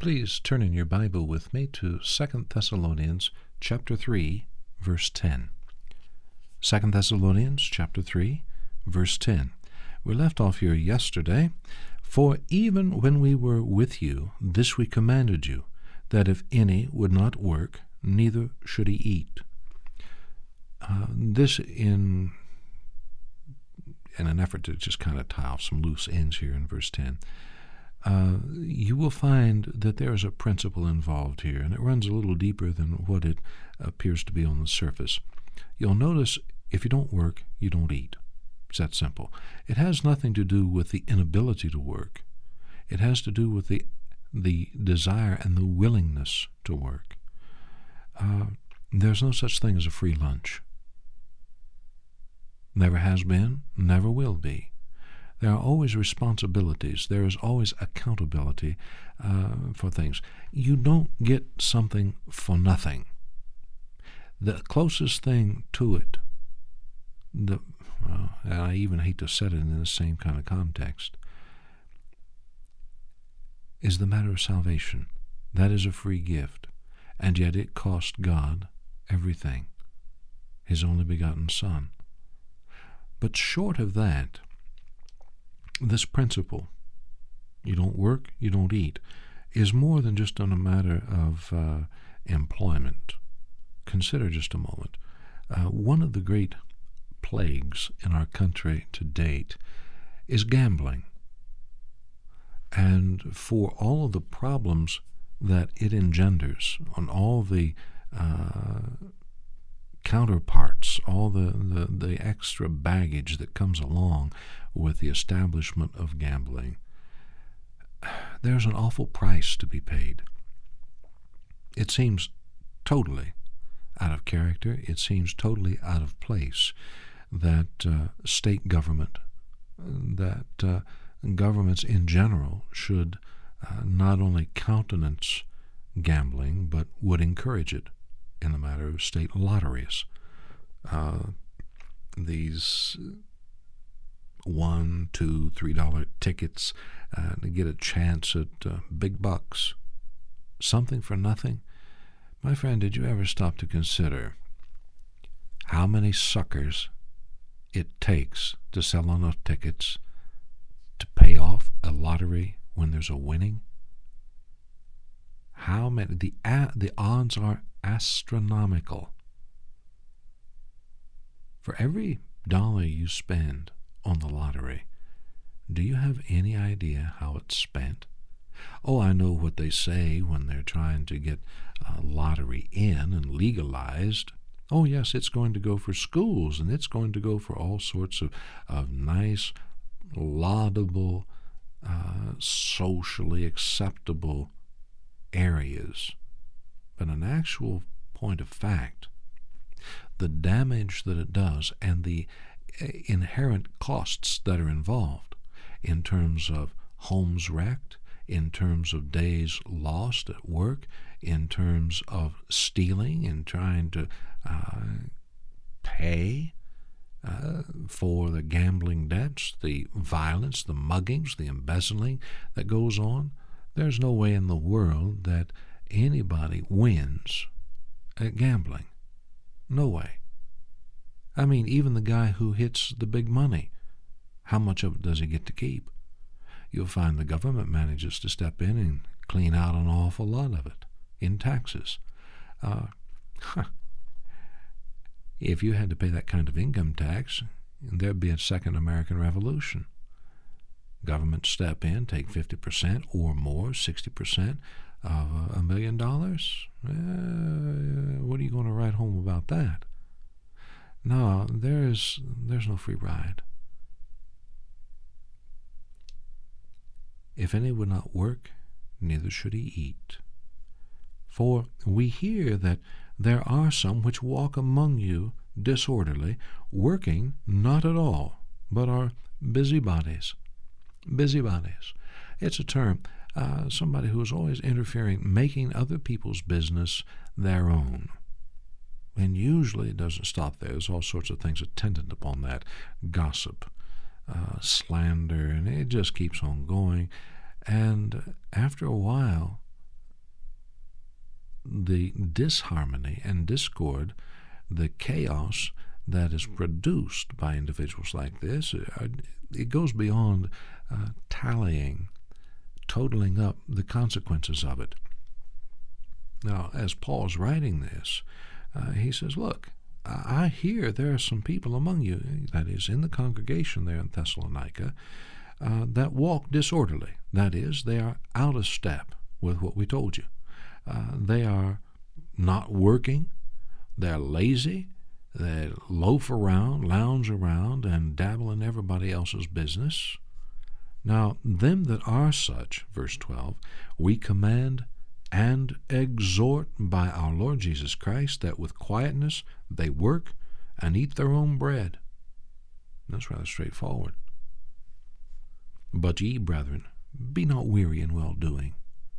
Please turn in your Bible with me to 2 Thessalonians chapter 3, verse 10. 2 Thessalonians chapter 3, verse 10. We left off here yesterday. For even when we were with you, this we commanded you, that if any would not work, neither should he eat. This in an effort to just kind of tie off some loose ends here in verse 10. You will find that there is a principle involved here, and it runs a little deeper than what it appears to be on the surface. You'll notice if you don't work, you don't eat. It's that simple. It has nothing to do with the inability to work. It has to do with the desire and the willingness to work. There's no such thing as a free lunch. Never has been, never will be. There are always responsibilities. There is always accountability for things. You don't get something for nothing. The closest thing to it, and I even hate to set it in the same kind of context, is the matter of salvation. That is a free gift, and yet it cost God everything, His only begotten Son. But short of that, this principle, you don't work, you don't eat, is more than just on a matter of employment. Consider just a moment. One of the great plagues in our country to date is gambling. And for all of the problems that it engenders, on all the counterparts, all the extra baggage that comes along with the establishment of gambling, there's an awful price to be paid. It seems totally out of character. It seems totally out of place that state government, that governments in general should not only countenance gambling, but would encourage it in the matter of state lotteries. These $1, $2, $3 tickets to get a chance at big bucks. Something for nothing. My friend, did you ever stop to consider how many suckers it takes to sell enough tickets to pay off a lottery when there's a winning? How many? The odds are astronomical. For every dollar you spend on the lottery, do you have any idea how it's spent? Oh, I know what they say when they're trying to get lottery in and legalized. Oh, yes, it's going to go for schools, and it's going to go for all sorts of nice, laudable, socially acceptable areas. But an actual point of fact, the damage that it does and the inherent costs that are involved in terms of homes wrecked, in terms of days lost at work, in terms of stealing and trying to pay for the gambling debts, the violence, the muggings, the embezzling that goes on. There's no way in the world that anybody wins at gambling. No way. I mean, even the guy who hits the big money, how much of it does he get to keep? You'll find the government manages to step in and clean out an awful lot of it in taxes. If you had to pay that kind of income tax, there'd be a second American Revolution. Government step in, take 50% or more, 60% of $1 million. What are you going to write home about that? No, there's no free ride. If any would not work, neither should he eat. For we hear that there are some which walk among you disorderly, working not at all, but are busybodies. Busybodies. It's a term, somebody who is always interfering, making other people's business their own. And usually it doesn't stop there. There's all sorts of things attendant upon that. Gossip, slander, and it just keeps on going. And after a while, the disharmony and discord, the chaos that is produced by individuals like this, it goes beyond totaling up the consequences of it. Now, as Paul's writing this, he says, look, I hear there are some people among you, that is, in the congregation there in Thessalonica, that walk disorderly. That is, they are out of step with what we told you. They are not working. They're lazy. They loaf around, lounge around, and dabble in everybody else's business. Now, them that are such, verse 12, we command and exhort by our Lord Jesus Christ that with quietness they work and eat their own bread. That's rather straightforward. But ye, brethren, be not weary in well-doing.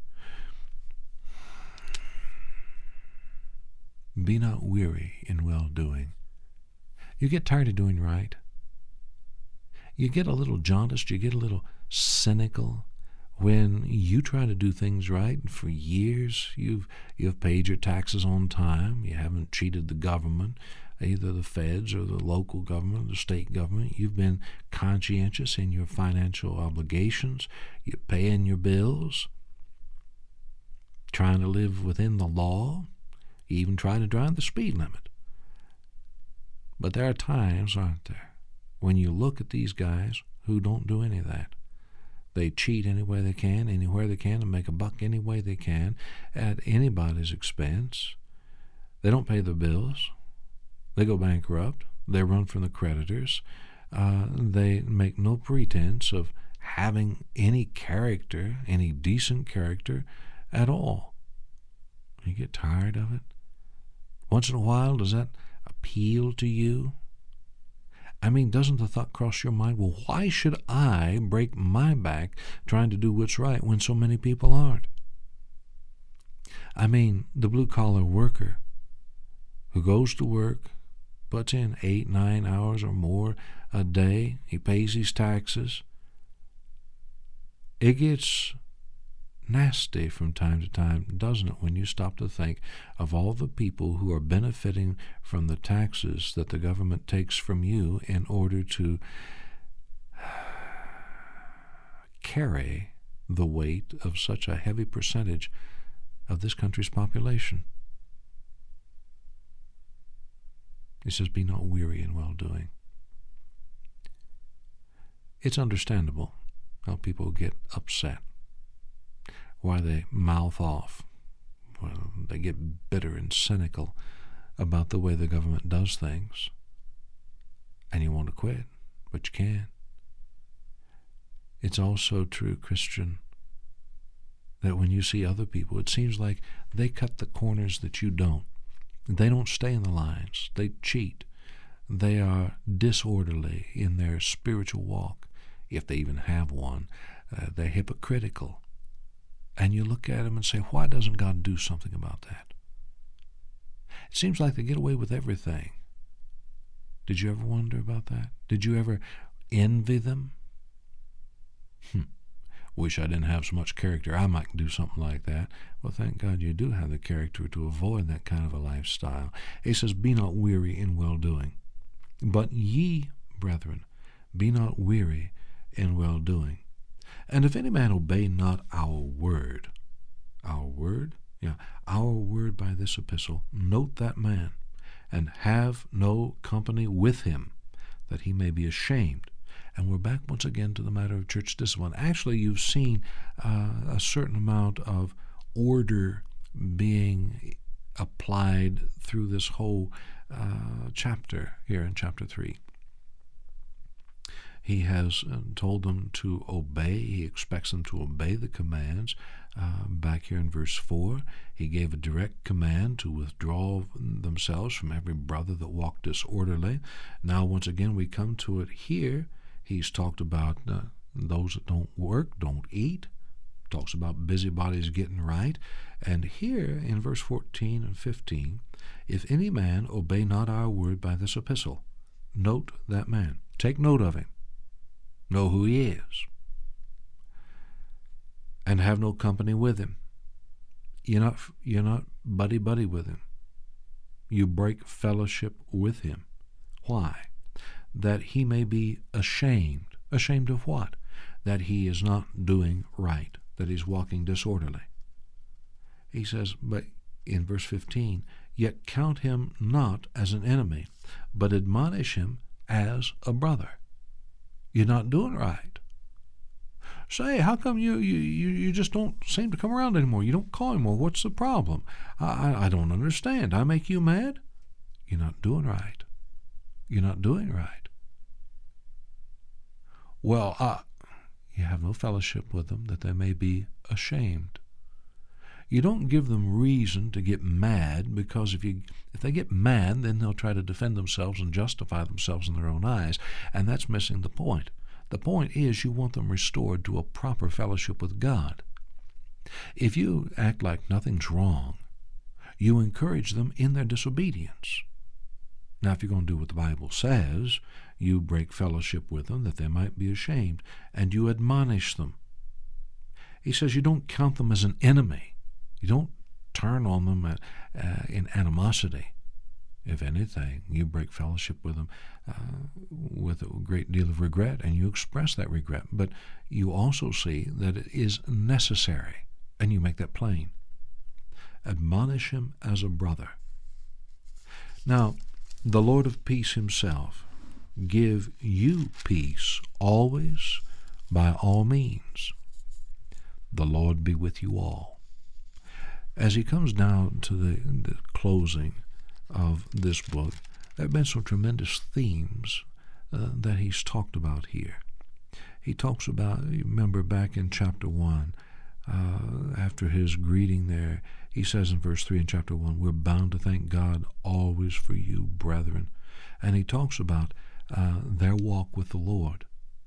Be not weary in well-doing. You get tired of doing right. You get a little jaundiced, you get a little cynical when you try to do things right. And for years you've paid your taxes on time. You haven't cheated the government, either the feds or the local government, the state government. You've been conscientious in your financial obligations. You're paying your bills, trying to live within the law. You even try to drive the speed limit. But there are times, aren't there, when you look at these guys who don't do any of that. They cheat any way they can, anywhere they can, and make a buck any way they can at anybody's expense. They don't pay their bills. They go bankrupt. They run from the creditors. They make no pretense of having any character, any decent character at all. You get tired of it? Once in a while, does that appeal to you? I mean, doesn't the thought cross your mind, well, why should I break my back trying to do what's right when so many people aren't? I mean, the blue-collar worker who goes to work, puts in 8, 9 hours or more a day, he pays his taxes. It gets nasty from time to time, doesn't it, when you stop to think of all the people who are benefiting from the taxes that the government takes from you in order to carry the weight of such a heavy percentage of this country's population. He says, be not weary in well-doing. It's understandable how people get upset, why they mouth off, well, they get bitter and cynical about the way the government does things, and you want to quit, but you can't. It's also true, Christian, that when you see other people, it seems like they cut the corners that you don't. They don't stay in the lines. They cheat. They are disorderly in their spiritual walk, if they even have one. They're hypocritical. And you look at them and say, why doesn't God do something about that? It seems like they get away with everything. Did you ever wonder about that? Did you ever envy them? Wish I didn't have so much character. I might do something like that. Well, thank God you do have the character to avoid that kind of a lifestyle. He says, be not weary in well-doing. But ye, brethren, be not weary in well-doing. And if any man obey not our word by this epistle, note that man, and have no company with him, that he may be ashamed. And we're back once again to the matter of church discipline. Actually, you've seen a certain amount of order being applied through this whole chapter here in chapter 3. He has told them to obey. He expects them to obey the commands. Back here in verse 4, he gave a direct command to withdraw themselves from every brother that walked disorderly. Now, once again, we come to it here. He's talked about those that don't work, don't eat. Talks about busybodies getting right. And here in verse 14 and 15, if any man obey not our word by this epistle, note that man. Take note of him. Know who he is. And have no company with him. You're not buddy-buddy with him. You break fellowship with him. Why? That he may be ashamed. Ashamed of what? That he is not doing right, that he's walking disorderly. He says, but in verse 15, yet count him not as an enemy, but admonish him as a brother. You're not doing right. Say, how come you just don't seem to come around anymore? You don't call anymore. What's the problem? I don't understand. I make you mad? You're not doing right. You're not doing right. Well, you have no fellowship with them, that they may be ashamed. You don't give them reason to get mad, because if they get mad, then they'll try to defend themselves and justify themselves in their own eyes, and that's missing the point. The point is you want them restored to a proper fellowship with God. If you act like nothing's wrong, you encourage them in their disobedience. Now, if you're going to do what the Bible says, you break fellowship with them that they might be ashamed, and you admonish them. He says you don't count them as an enemy. You don't turn on them in animosity. If anything, you break fellowship with them with a great deal of regret, and you express that regret. But you also see that it is necessary, and you make that plain. Admonish him as a brother. Now, the Lord of peace himself give you peace always, by all means. The Lord be with you all. As he comes down to the closing of this book, there have been some tremendous themes that he's talked about here. He talks about, you remember back in chapter 1, after his greeting there, he says in verse 3 in chapter 1, we're bound to thank God always for you, brethren. And he talks about their walk with the Lord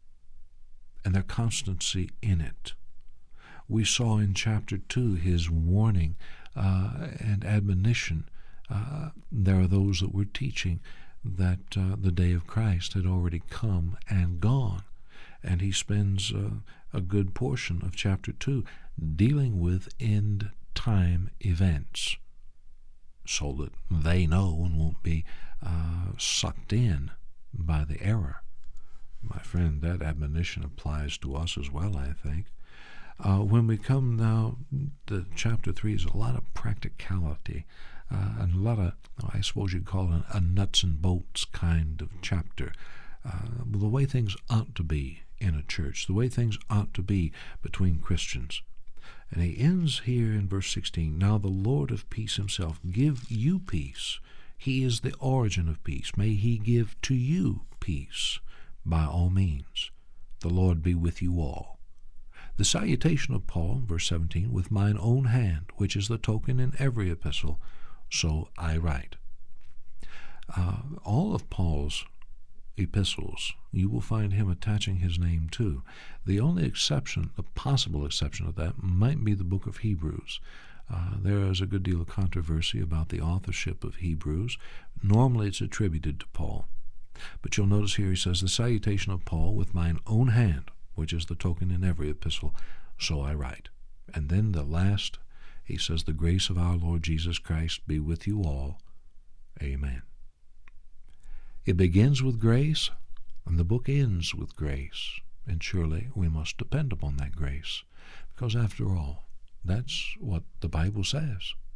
and their constancy in it. We saw in chapter 2 his warning and admonition. There are those that were teaching that the day of Christ had already come and gone. And he spends a good portion of chapter 2 dealing with end-time events so that they know and won't be sucked in by the error. My friend, that admonition applies to us as well, I think. When we come now, the chapter 3 is a lot of practicality and a lot of, I suppose you'd call it a nuts and bolts kind of chapter. The way things ought to be in a church, the way things ought to be between Christians. And he ends here in verse 16, now the Lord of peace himself give you peace. He is the origin of peace. May he give to you peace by all means. The Lord be with you all. The salutation of Paul, verse 17, with mine own hand, which is the token in every epistle, so I write. All of Paul's epistles, you will find him attaching his name to. The only exception, the possible exception of that, might be the book of Hebrews. There is a good deal of controversy about the authorship of Hebrews. Normally it's attributed to Paul. But you'll notice here he says, the salutation of Paul with mine own hand, which is the token in every epistle, so I write. And then the last, he says, the grace of our Lord Jesus Christ be with you all. Amen. It begins with grace, and the book ends with grace. And surely we must depend upon that grace, because after all, that's what the Bible says.